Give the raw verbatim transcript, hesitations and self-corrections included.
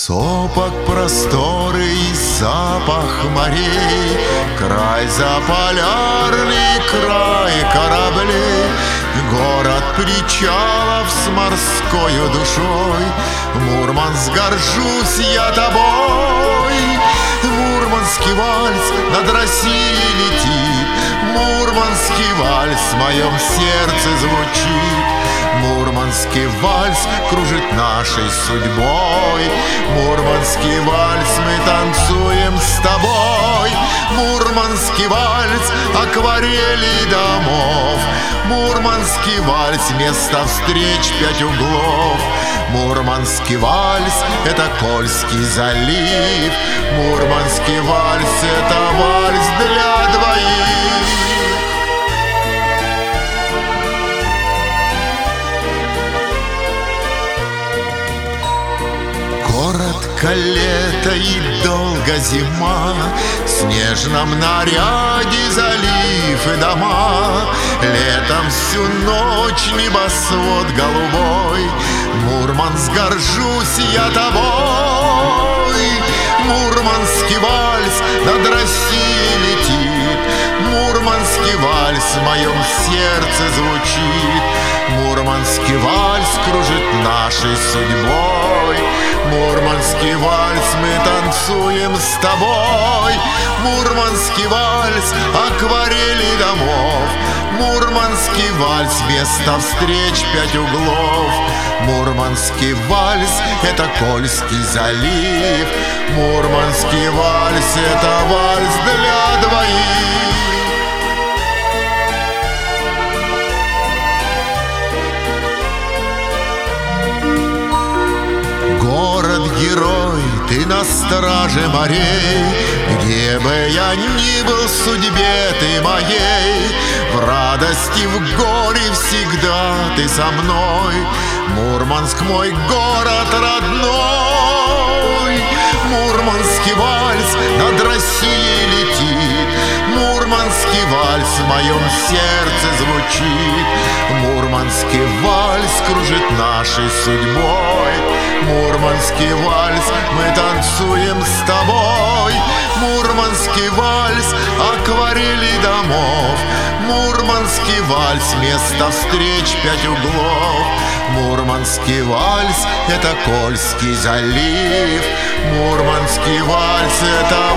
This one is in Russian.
Сопок просторы и запах морей, край заполярный, край кораблей, город причалов с морскою душой. Мурманск, горжусь я тобой. Мурманский вальс над Россией летит, мурманский вальс в моем сердце звучит. Мурманский вальс кружит нашей судьбой, мурманский вальс мы танцуем с тобой. Мурманский вальс акварели домов, мурманский вальс место встреч пять углов. Мурманский вальс — это Кольский залив, мурманский вальс — это вальс для двоих. Коротко лето и долго зима, в снежном наряде залив и дома. Летом всю ночь небосвод голубой, Мурманск, горжусь я тобой. Мурманский вальс над Россией летит, мурманский вальс в моем сердце звучит. Мурманский вальс кружит нашей судьбой, мурманский вальс мы танцуем с тобой. Мурманский вальс акварели домов, мурманский вальс место встреч пять углов. Мурманский вальс — это Кольский залив, мурманский вальс — это вальс для двоих. Город-герой, ты на страже морей, где бы я ни был в судьбе ты моей. В радости, в горе всегда ты со мной. Мурманск мой город родной. Мурманский вальс над Россией летит, мурманский вальс в моем сердце звучит. Мурманский вальс кружит нашей судьбой, мурманский вальс мы танцуем с тобой. Мурманский вальс акварели домов, мурманский вальс место встреч пять углов. Мурманский вальс — это Кольский залив, мурманский вальс — это